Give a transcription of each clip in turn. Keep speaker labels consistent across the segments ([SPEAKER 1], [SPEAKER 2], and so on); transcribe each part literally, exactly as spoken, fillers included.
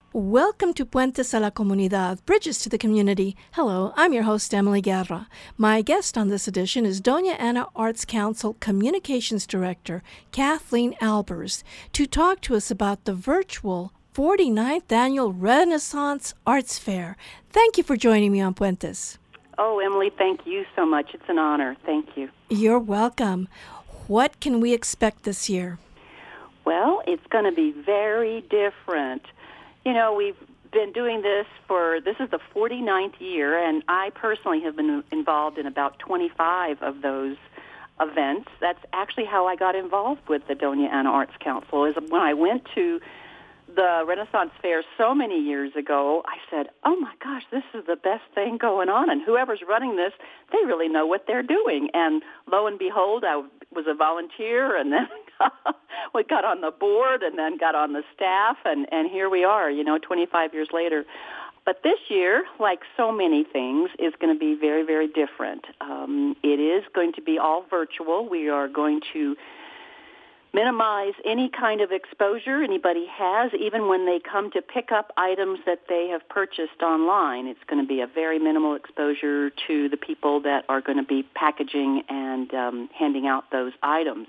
[SPEAKER 1] Welcome to Puentes a la Comunidad, Bridges to the Community. Hello, I'm your host, Emily Guerra. My guest on this edition is Doña Ana Arts Council Communications Director, Kathleen Albers, to talk to us about the virtual forty-ninth Annual Renaissance Arts Fair. Thank you for joining me on Puentes.
[SPEAKER 2] Oh, Emily, thank you so much. It's an honor. Thank you.
[SPEAKER 1] You're welcome. What can we expect this year?
[SPEAKER 2] Well, it's going to be very different. You know, we've been doing this for, this is the forty-ninth year, and I personally have been involved in about twenty-five of those events. That's actually how I got involved with the Doña Ana Arts Council, is when I went to the Renaissance Fair so many years ago, I said, oh my gosh, this is the best thing going on, and whoever's running this, they really know what they're doing. And lo and behold, I was a volunteer, and then we got on the board, and then got on the staff, and, and here we are, you know, twenty-five years later. But this year, like so many things, is going to be very, very different. Um, it is going to be all virtual. We are going to minimize any kind of exposure anybody has, even when they come to pick up items that they have purchased online. It's going to be a very minimal exposure to the people that are going to be packaging and um, handing out those items.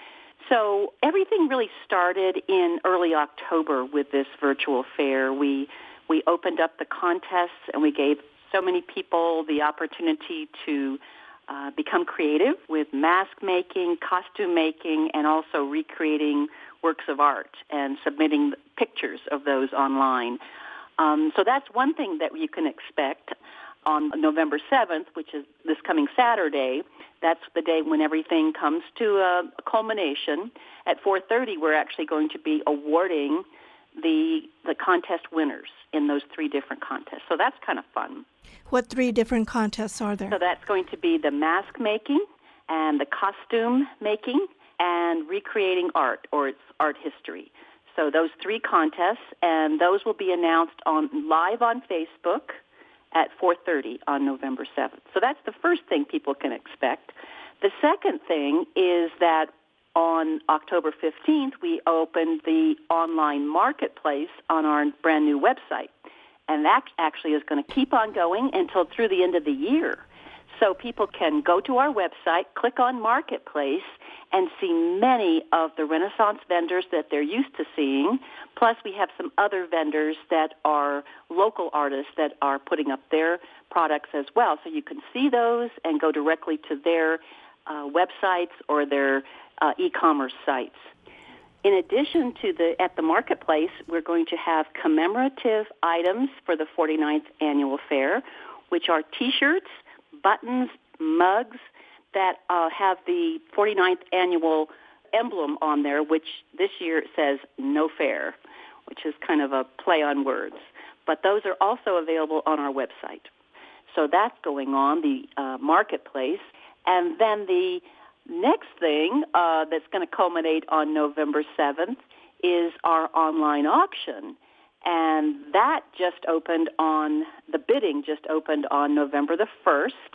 [SPEAKER 2] So everything really started in early October with this virtual fair. We we opened up the contests, and we gave so many people the opportunity to Uh, become creative with mask making, costume making, and also recreating works of art and submitting pictures of those online. Um, so that's one thing that you can expect on November seventh, which is this coming Saturday. That's the day when everything comes to a culmination. At four thirty, we're actually going to be awarding the the contest winners in those three different contests. So that's kind of fun.
[SPEAKER 1] What three different contests are there?
[SPEAKER 2] So that's going to be the mask making and the costume making and recreating art, or its art history. So those three contests, and those will be announced on live on Facebook at four thirty on November seventh. So that's the first thing people can expect. The second thing is that on October fifteenth, we opened the online marketplace on our brand new website. And that actually is going to keep on going until through the end of the year. So people can go to our website, click on Marketplace, and see many of the Renaissance vendors that they're used to seeing. Plus, we have some other vendors that are local artists that are putting up their products as well. So you can see those and go directly to their uh, websites or their uh, e-commerce sites. In addition to the, at the marketplace, we're going to have commemorative items for the forty-ninth Annual Fair, which are T-shirts, buttons, mugs that uh, have the forty-ninth Annual emblem on there, which this year says No Fair, which is kind of a play on words. But those are also available on our website. So that's going on, the uh, marketplace. And then the next thing uh, that's going to culminate on November seventh is our online auction. And that just opened on, the bidding just opened on November the first.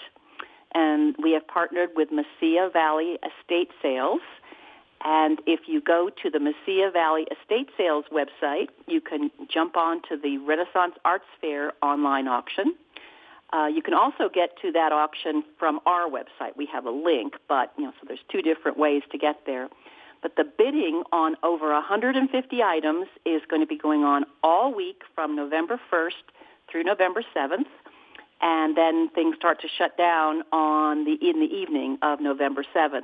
[SPEAKER 2] And we have partnered with Mesilla Valley Estate Sales. And if you go to the Mesilla Valley Estate Sales website, you can jump on to the Renaissance Arts Fair online auction. Uh, you can also get to that auction from our website. We have a link, but, you know, so there's two different ways to get there. But the bidding on over one hundred fifty items is going to be going on all week from November first through November seventh, and then things start to shut down on the in the evening of November seventh.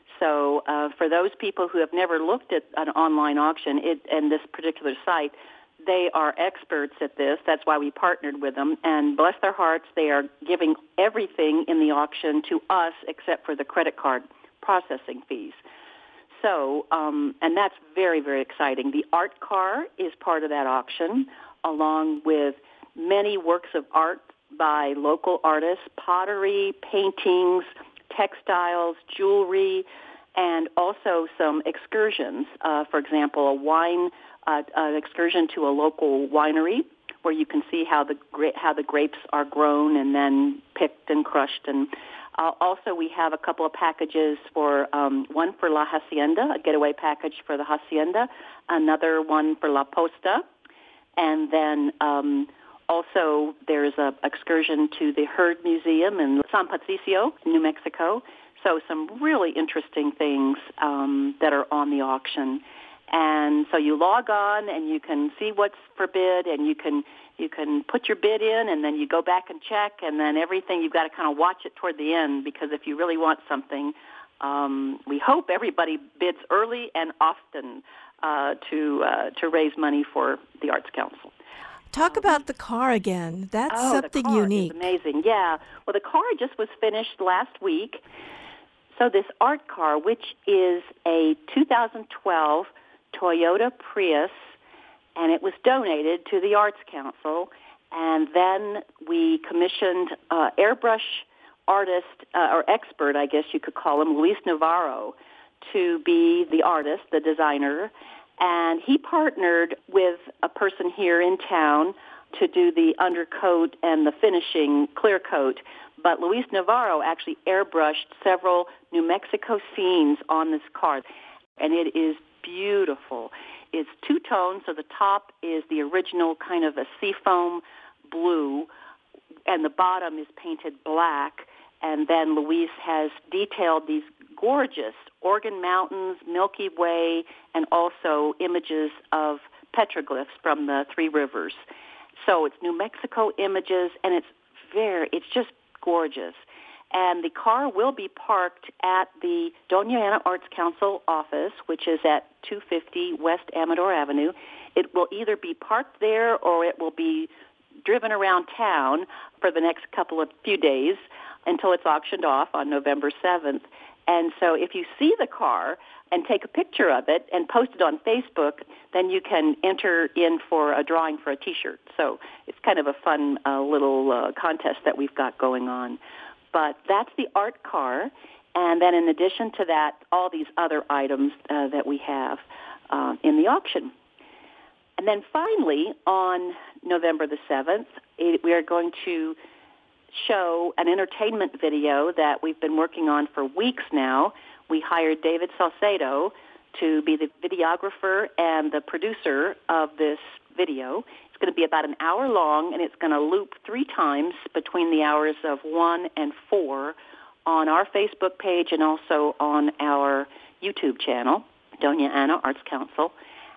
[SPEAKER 2] So uh, for those people who have never looked at an online auction it, and this particular site, they are experts at this. That's why we partnered with them. And bless their hearts, they are giving everything in the auction to us except for the credit card processing fees. So, um, and that's very, very exciting. The art car is part of that auction, along with many works of art by local artists, pottery, paintings, textiles, jewelry, and also some excursions. Uh, for example, a wine Uh, an excursion to a local winery where you can see how the gra- how the grapes are grown and then picked and crushed. And uh, also we have a couple of packages for um, one for La Hacienda, a getaway package for the Hacienda, another one for La Posta, And then um, also there's an excursion to the Heard Museum in San Patricio, New Mexico. So some really interesting things um, that are on the auction. And so you log on and you can see what's for bid, and you can you can put your bid in, and then you go back and check, and then everything, you've got to kind of watch it toward the end, because if you really want something, um, we hope everybody bids early and often uh, to uh, to raise money for the Arts Council.
[SPEAKER 1] Talk about the car again. That's
[SPEAKER 2] oh,
[SPEAKER 1] something
[SPEAKER 2] the car
[SPEAKER 1] unique.
[SPEAKER 2] Is amazing. Yeah. Well, the car just was finished last week. So this art car, which is a two thousand twelve Toyota Prius, and it was donated to the Arts Council. And then we commissioned uh, airbrush artist, uh, or expert, I guess you could call him, Luis Navarro, to be the artist, the designer. And he partnered with a person here in town to do the undercoat and the finishing clear coat. But Luis Navarro actually airbrushed several New Mexico scenes on this car, and it is beautiful. It's two-tone, so the top is the original kind of a seafoam blue, and the bottom is painted black, and then Luis has detailed these gorgeous Organ Mountains, Milky Way, and also images of petroglyphs from the Three Rivers. So it's New Mexico images, and it's very, it's just gorgeous. And the car will be parked at the Doña Ana Arts Council office, which is at two fifty West Amador Avenue. It will either be parked there or it will be driven around town for the next couple of few days until it's auctioned off on November seventh. And so if you see the car and take a picture of it and post it on Facebook, then you can enter in for a drawing for a T-shirt. So it's kind of a fun uh, little uh, contest that we've got going on. But that's the art car. And then in addition to that, all these other items uh, that we have uh, in the auction. And then finally, on November the seventh, it, we are going to show an entertainment video that we've been working on for weeks now. We hired David Salcedo to be the videographer and the producer of this video. It's going to be about an hour long, and it's going to loop three times between the hours of one and four on our Facebook page and also on our YouTube channel, Doña Ana Arts Council.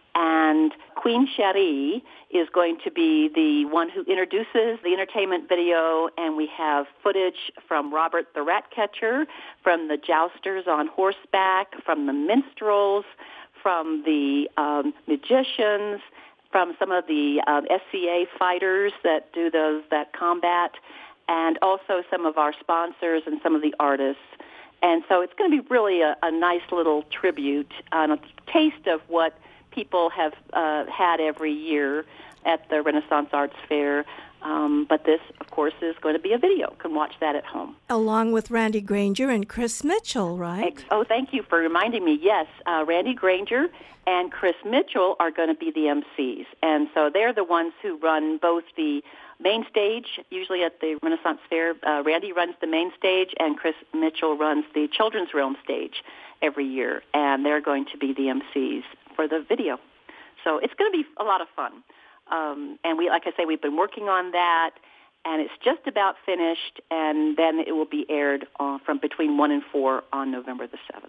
[SPEAKER 2] And Queen Cherie is going to be the one who introduces the entertainment video, and we have footage from Robert the Ratcatcher, from the jousters on horseback, from the minstrels, from the um, magicians, from some of the um, S C A fighters that do those that combat, and also some of our sponsors and some of the artists. And so it's going to be really a, a nice little tribute and a taste of what people have uh, had every year at the Renaissance Arts Fair. Um, but this, of course, is going to be a video. You can watch that at home.
[SPEAKER 1] Along with Randy Granger and Chris Mitchell, right?
[SPEAKER 2] Ex- oh, thank you for reminding me. Yes, uh, Randy Granger and Chris Mitchell are going to be the M Cs. And so they're the ones who run both the main stage, usually at the Renaissance Fair. Uh, Randy runs the main stage, and Chris Mitchell runs the Children's Realm stage every year. And they're going to be the M Cs for the video. So it's going to be a lot of fun. Um, and we, like I say, we've been working on that, and it's just about finished, and then it will be aired uh, from between one and four on November the seventh.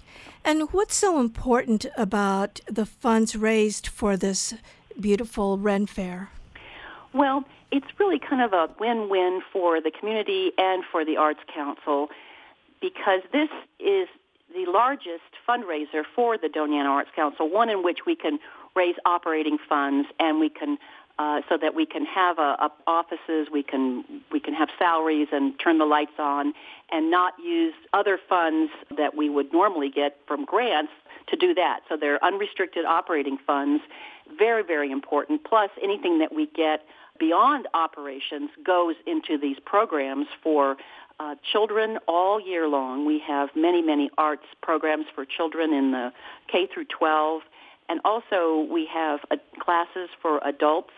[SPEAKER 1] And what's so important about the funds raised for this beautiful Ren Fair?
[SPEAKER 2] Well, it's really kind of a win-win for the community and for the Arts Council, because this is the largest fundraiser for the Doña Ana Arts Council, one in which we can raise operating funds, and we can uh, so that we can have a, a offices, we can we can have salaries and turn the lights on, and not use other funds that we would normally get from grants to do that. So they're unrestricted operating funds, very, very important. Plus, anything that we get beyond operations goes into these programs for uh, children all year long. We have many, many arts programs for children in the K through twelve. And also we have uh, classes for adults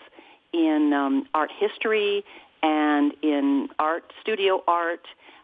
[SPEAKER 2] in um, art history and in art, studio art.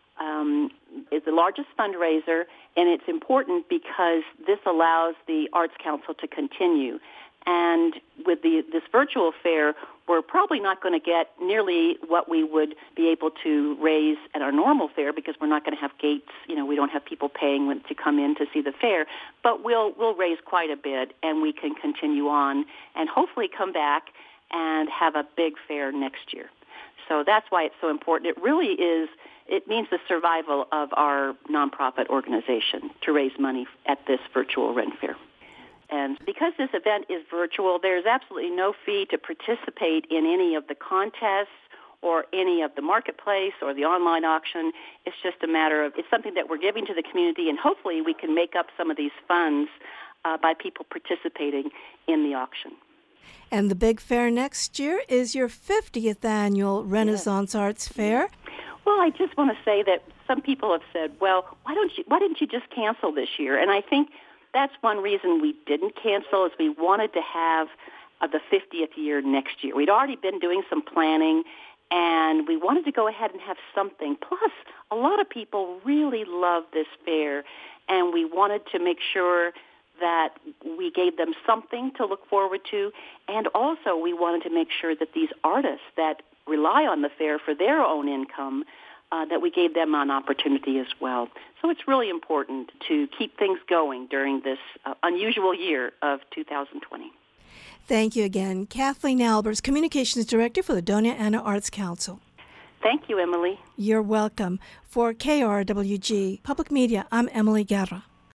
[SPEAKER 2] Um, it's the largest fundraiser, and it's important because this allows the Arts Council to continue. And with the this virtual fair, we're probably not going to get nearly what we would be able to raise at our normal fair because we're not going to have gates. You know, we don't have people paying when, to come in to see the fair. But we'll we'll raise quite a bit, and we can continue on and hopefully come back and have a big fair next year. So that's why it's so important. It really is, it means the survival of our nonprofit organization to raise money at this virtual Ren Fair. And because this event is virtual, there's absolutely no fee to participate in any of the contests or any of the marketplace or the online auction. It's just a matter of, it's something that we're giving to the community, and hopefully we can make up some of these funds uh, by people participating in the auction.
[SPEAKER 1] And the big fair next year is your fiftieth annual Renaissance yes. Arts Fair.
[SPEAKER 2] Well, I just want to say that some people have said, well, why don't you, why didn't you just cancel this year? And I think that's one reason we didn't cancel, is we wanted to have uh, the fiftieth year next year. We'd already been doing some planning, and we wanted to go ahead and have something. Plus, a lot of people really love this fair, and we wanted to make sure that we gave them something to look forward to, and also we wanted to make sure that these artists that rely on the fair for their own income, uh, that we gave them an opportunity as well. So it's really important to keep things going during this uh, unusual year of two thousand twenty.
[SPEAKER 1] Thank you again. Kathleen Albers, Communications Director for the Doña Ana Arts Council.
[SPEAKER 2] Thank you, Emily.
[SPEAKER 1] You're welcome. For K R W G Public Media, I'm Emily Guerra.